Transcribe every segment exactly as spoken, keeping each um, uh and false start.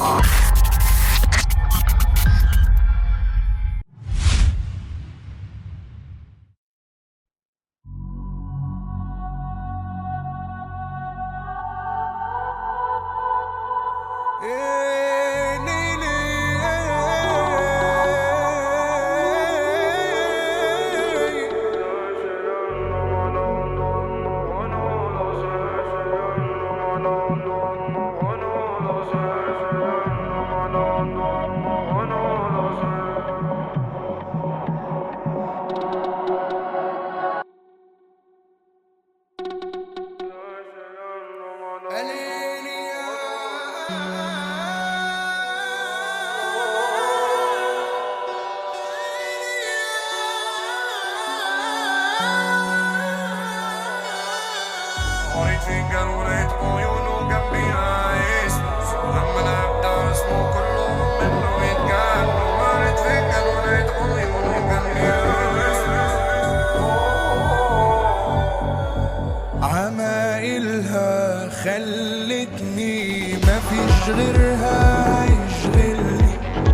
قريت فنجان ولقيت عيونه جنبي عايز لما نبدا اسمه كلهم منه يتجنوا. قريت فنجان ولقيت عيونه جنبي عايز عمايلها خلتني مفيش غيرها يشغلني،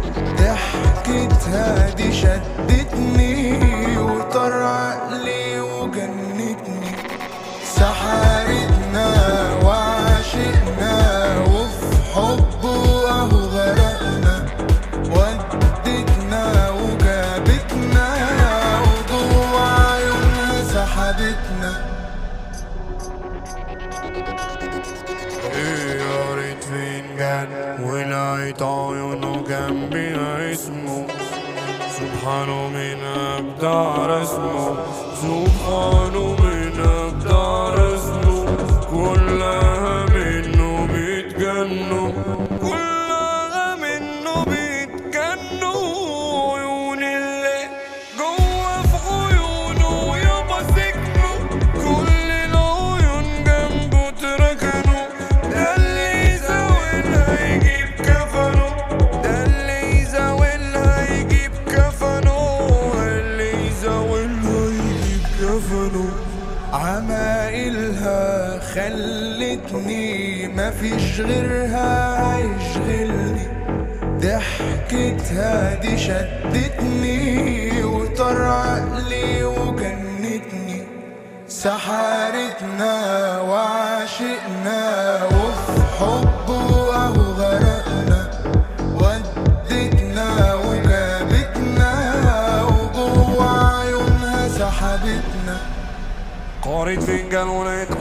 ضحكتها دي شدتني وطار عقلي وجنتني، سحرتنا وعشقنا وفي حبه اهو غرقنا، ودتنا وجابتنا وجوه عيونها سحبتنا. قريت فنجان ولقيت عيونه جنبي اسمه سبحانه من ابدع رسمه، سبحانه من ابدع رسمه، كلها منه بيتجنوا، كلها منه بيتجنوا. عيون اللي جوه في عيونه يابا سكنوا، كل العيون جنبه تركنوا، ده اللي يزاولها يجيب كفنه، ده اللي يزاولها يجيب كفنه، اللي يزاولها يجيب كفنه. عمايلها خلتني مفيش غيرها يشغلني، ضحكتها دي شدتني وطار عقلي وجنتني، سحرتنا وعشقنا وفي حبه اهو غرقنا، ودتنا وجابتنا وجوه عيونها سحبتنا. قريت فنجان ولقيت